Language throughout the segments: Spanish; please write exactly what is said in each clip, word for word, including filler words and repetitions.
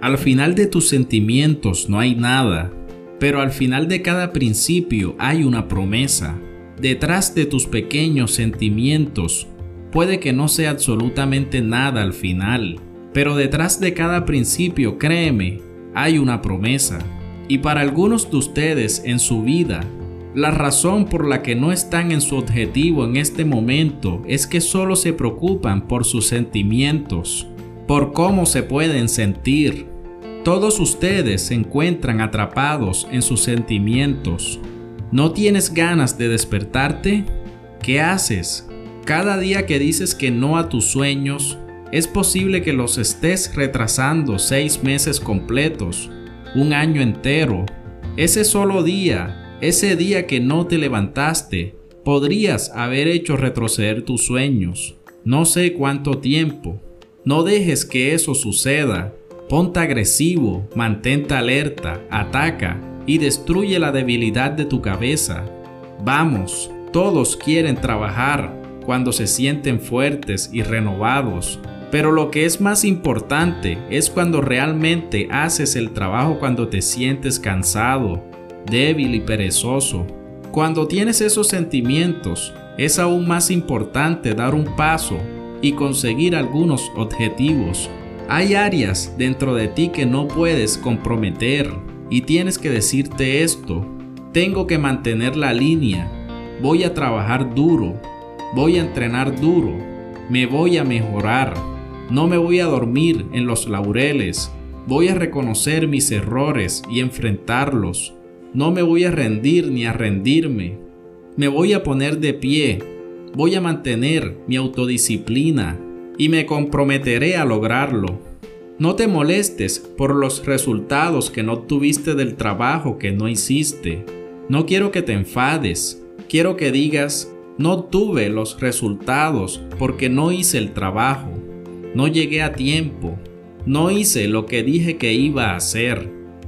Al final de tus sentimientos no hay nada, pero al final de cada principio hay una promesa. Detrás de tus pequeños sentimientos puede que no sea absolutamente nada al final, pero detrás de cada principio, créeme, hay una promesa. Y para algunos de ustedes en su vida, la razón por la que no están en su objetivo en este momento es que solo se preocupan por sus sentimientos, por cómo se pueden sentir. Todos ustedes se encuentran atrapados en sus sentimientos. ¿No tienes ganas de despertarte? ¿Qué haces? Cada día que dices que no a tus sueños, es posible que los estés retrasando seis meses completos, un año entero. Ese solo día, ese día que no te levantaste, podrías haber hecho retroceder tus sueños. No sé cuánto tiempo. No dejes que eso suceda. Ponte agresivo, mantente alerta, ataca y destruye la debilidad de tu cabeza. Vamos, todos quieren trabajar cuando se sienten fuertes y renovados. Pero lo que es más importante es cuando realmente haces el trabajo cuando te sientes cansado, débil y perezoso. Cuando tienes esos sentimientos, es aún más importante dar un paso y conseguir algunos objetivos. Hay áreas dentro de ti que no puedes comprometer y tienes que decirte esto: tengo que mantener la línea, voy a trabajar duro, voy a entrenar duro, me voy a mejorar, no me voy a dormir en los laureles, voy a reconocer mis errores y enfrentarlos, no me voy a rendir ni a rendirme, me voy a poner de pie, voy a mantener mi autodisciplina y me comprometeré a lograrlo. No te molestes por los resultados que no obtuviste del trabajo que no hiciste. No quiero que te enfades. Quiero que digas: no obtuve los resultados porque no hice el trabajo. No llegué a tiempo. No hice lo que dije que iba a hacer.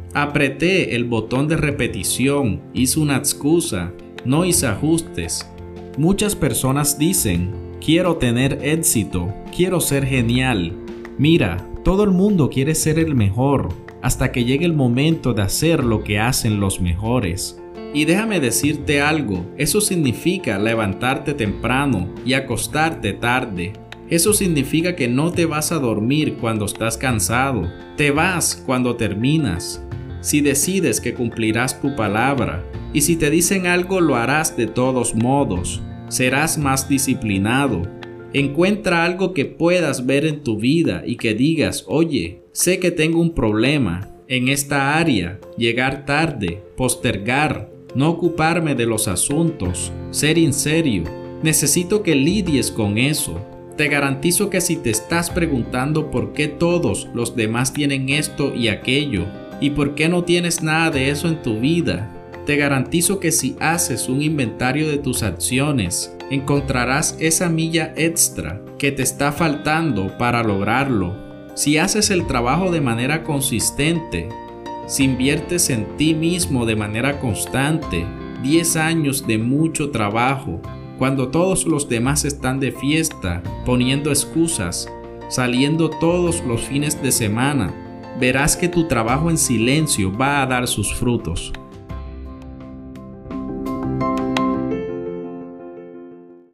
Apreté el botón de repetición. Hice una excusa. No hice ajustes. Muchas personas dicen: quiero tener éxito, quiero ser genial. Mira, todo el mundo quiere ser el mejor, hasta que llegue el momento de hacer lo que hacen los mejores. Y déjame decirte algo, eso significa levantarte temprano y acostarte tarde. Eso significa que no te vas a dormir cuando estás cansado, te vas cuando terminas. Si decides que cumplirás tu palabra, y si te dicen algo lo harás de todos modos. Serás más disciplinado. Encuentra algo que puedas ver en tu vida y que digas: oye, sé que tengo un problema en esta área. Llegar tarde, postergar, no ocuparme de los asuntos, ser inserio. Necesito que lidies con eso. Te garantizo que si te estás preguntando por qué todos los demás tienen esto y aquello, y por qué no tienes nada de eso en tu vida, te garantizo que si haces un inventario de tus acciones, encontrarás esa milla extra que te está faltando para lograrlo. Si haces el trabajo de manera consistente, si inviertes en ti mismo de manera constante, diez años de mucho trabajo, cuando todos los demás están de fiesta, poniendo excusas, saliendo todos los fines de semana, verás que tu trabajo en silencio va a dar sus frutos.